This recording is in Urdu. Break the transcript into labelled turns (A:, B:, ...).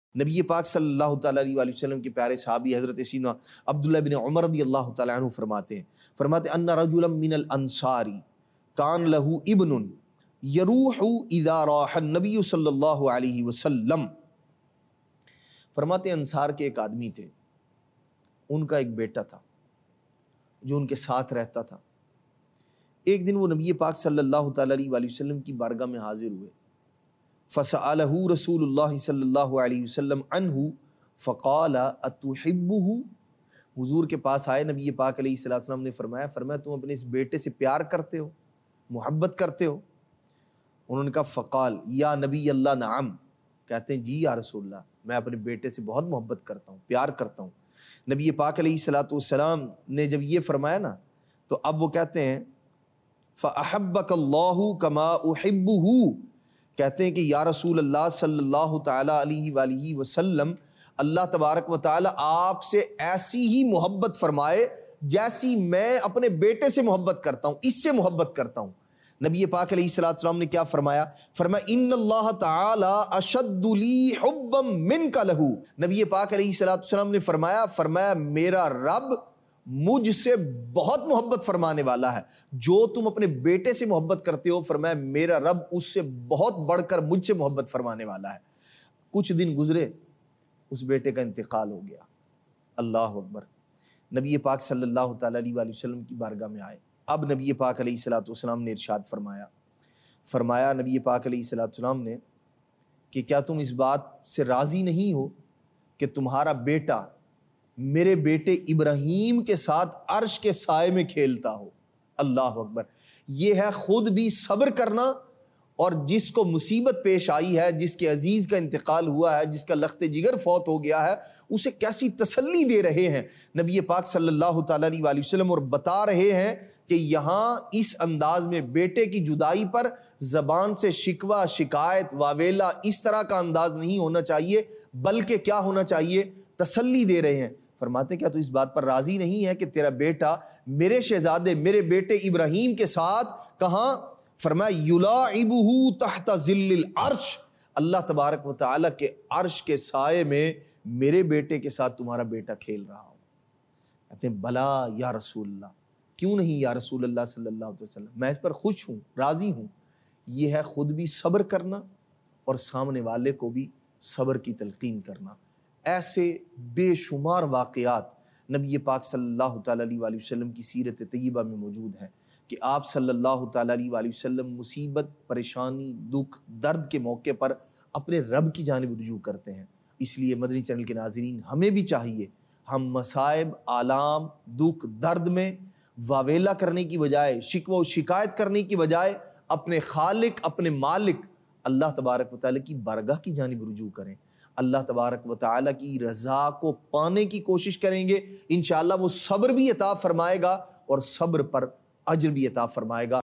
A: نبی پاک صلی اللہ تعالیٰ علیہ وسلم کے پیارے صحابی حضرت سیدنا عبداللہ بن عمر رضی اللہ تعالیٰ عنہ فرماتے ان رجلا من الانصار کان لہ ابن یروح اذا راح النبی صلی اللہ علیہ وسلم۔ فرماتے انصار کے ایک آدمی تھے، ان کا ایک بیٹا تھا جو ان کے ساتھ رہتا تھا۔ ایک دن وہ نبی پاک صلی اللہ تعالیٰ علیہ وسلم کی بارگاہ میں حاضر ہوئے، فسألہ رسول اللہ صلی اللہ علیہ وسلم عنہ فقال اتحبہ، حضور کے پاس آئے نبی پاک علیہ السلام نے فرمایا تم اپنے اس بیٹے سے پیار کرتے ہو، محبت کرتے ہو؟ انہوں نے کہا فقال یا نبی اللہ نعم، کہتے ہیں جی یا رسول اللہ، میں اپنے بیٹے سے بہت محبت کرتا ہوں، پیار کرتا ہوں۔ نبی پاک علیہ السلام نے جب یہ فرمایا نا تو اب وہ کہتے ہیں فَأَحَبَّكَ اللَّهُ كَمَا أُحِبُّهُ، کہتے ہیں کہ یا رسول اللہ صلی اللہ تعالیٰ علیہ وآلہ وسلم، اللہ تبارک و تعالیٰ آپ سے ایسی ہی محبت فرمائے جیسی میں اپنے بیٹے سے محبت کرتا ہوں، اس سے محبت کرتا ہوں۔ نبی پاک علیہ السلام نے کیا فرمایا؟ فرمایا ان اللہ تعالیٰ اشد لی حبا منک لہ، نبی پاک علیہ السلام نے فرمایا میرا رب مجھ سے بہت محبت فرمانے والا ہے، جو تم اپنے بیٹے سے محبت کرتے ہو، فرمایا میرا رب اس سے بہت بڑھ کر مجھ سے محبت فرمانے والا ہے۔ کچھ دن گزرے، اس بیٹے کا انتقال ہو گیا۔ اللہ اکبر۔ نبی پاک صلی اللہ تعالیٰ علیہ وسلم کی بارگاہ میں آئے۔ اب نبی پاک علیہ السلام نے ارشاد فرمایا نبی پاک علیہ السلام نے کہ کیا تم اس بات سے راضی نہیں ہو کہ تمہارا بیٹا میرے بیٹے ابراہیم کے ساتھ عرش کے سائے میں کھیلتا ہو؟ اللہ اکبر۔ یہ ہے خود بھی صبر کرنا، اور جس کو مصیبت پیش آئی ہے، جس کے عزیز کا انتقال ہوا ہے، جس کا لخت جگر فوت ہو گیا ہے، اسے کیسی تسلی دے رہے ہیں نبی پاک صلی اللہ تعالیٰ علیہ وسلم، اور بتا رہے ہیں کہ یہاں اس انداز میں بیٹے کی جدائی پر زبان سے شکوہ، شکایت، واویلا اس طرح کا انداز نہیں ہونا چاہیے، بلکہ کیا ہونا چاہیے؟ تسلی دے رہے ہیں۔ فرماتے کیا تو اس بات پر راضی نہیں ہے کہ تیرا بیٹا میرے شہزادے، میرے بیٹے ابراہیم کے ساتھ کہاں؟ فرمایا یلاعبہ تحت ظل العرش، اللہ تبارک و تعالیٰ کے عرش کے سائے میں میرے بیٹے کے ساتھ تمہارا بیٹا کھیل رہا ہو۔ کہتے ہیں بلا یا رسول اللہ، کیوں نہیں یا رسول اللہ صلی اللہ علیہ وسلم، میں اس پر خوش ہوں، راضی ہوں۔ یہ ہے خود بھی صبر کرنا اور سامنے والے کو بھی صبر کی تلقین کرنا۔ ایسے بے شمار واقعات نبی پاک صلی اللہ تعالیٰ علیہ وسلم کی سیرت طیبہ میں موجود ہیں کہ آپ صلی اللہ تعالیٰ علیہ وسلم مصیبت، پریشانی، دکھ، درد کے موقع پر اپنے رب کی جانب رجوع کرتے ہیں۔ اس لیے مدنی چینل کے ناظرین، ہمیں بھی چاہیے ہم مصائب، آلام، دکھ، درد میں واویلا کرنے کی بجائے، شکوہ و شکایت کرنے کی بجائے اپنے خالق، اپنے مالک اللہ تبارک و تعالیٰ کی بارگاہ کی جانب رجوع کریں۔ اللہ تبارک و تعالیٰ کی رضا کو پانے کی کوشش کریں گے، انشاءاللہ وہ صبر بھی عطا فرمائے گا اور صبر پر اجر بھی عطا فرمائے گا۔